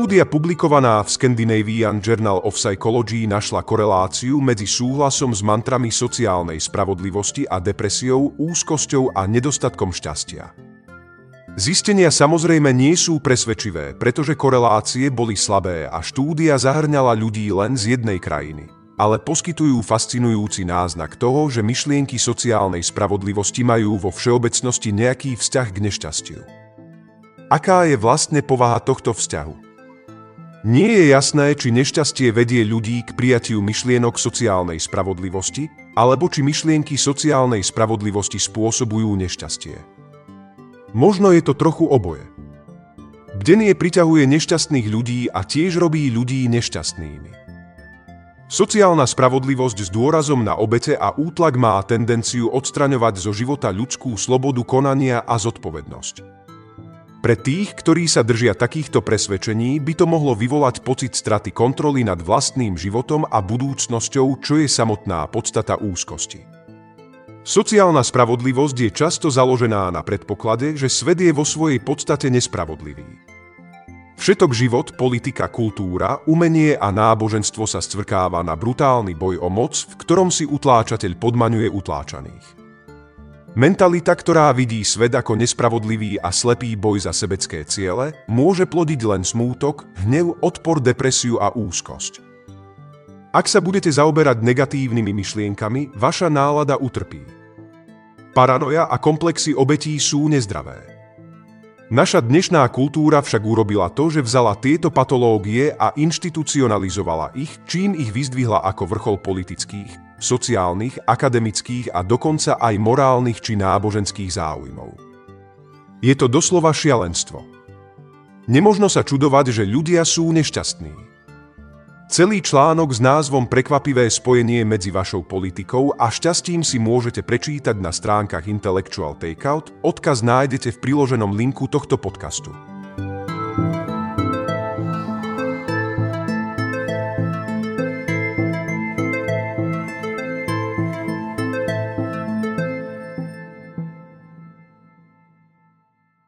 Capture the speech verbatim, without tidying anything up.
Štúdia publikovaná v Scandinavian Journal of Psychology našla koreláciu medzi súhlasom s mantrami sociálnej spravodlivosti a depresiou, úzkosťou a nedostatkom šťastia. Zistenia samozrejme nie sú presvedčivé, pretože korelácie boli slabé a štúdia zahŕňala ľudí len z jednej krajiny, ale poskytujú fascinujúci náznak toho, že myšlienky sociálnej spravodlivosti majú vo všeobecnosti nejaký vzťah k nešťastiu. Aká je vlastne povaha tohto vzťahu? Nie je jasné, či nešťastie vedie ľudí k prijatiu myšlienok sociálnej spravodlivosti, alebo či myšlienky sociálnej spravodlivosti spôsobujú nešťastie. Možno je to trochu oboje. Bdenie priťahuje nešťastných ľudí a tiež robí ľudí nešťastnými. Sociálna spravodlivosť s dôrazom na obete a útlak má tendenciu odstraňovať zo života ľudskú slobodu konania a zodpovednosť. Pre tých, ktorí sa držia takýchto presvedčení, by to mohlo vyvolať pocit straty kontroly nad vlastným životom a budúcnosťou, čo je samotná podstata úzkosti. Sociálna spravodlivosť je často založená na predpoklade, že svet je vo svojej podstate nespravodlivý. Všetok život, politika, kultúra, umenie a náboženstvo sa stvrkáva na brutálny boj o moc, v ktorom si utláčateľ podmaňuje utláčaných. Mentalita, ktorá vidí svet ako nespravodlivý a slepý boj za sebecké ciele, môže plodiť len smútok, hnev, odpor, depresiu a úzkosť. Ak sa budete zaoberať negatívnymi myšlienkami, vaša nálada utrpí. Paranoja a komplexy obetí sú nezdravé. Naša dnešná kultúra však urobila to, že vzala tieto patológie a inštitucionalizovala ich, čím ich vyzdvihla ako vrchol politických, sociálnych, akademických a dokonca aj morálnych či náboženských záujmov. Je to doslova šialenstvo. Nemožno sa čudovať, že ľudia sú nešťastní. Celý článok s názvom Prekvapivé spojenie medzi vašou politikou a šťastím si môžete prečítať na stránkach Intellectual Takeout, odkaz nájdete v priloženom linku tohto podcastu.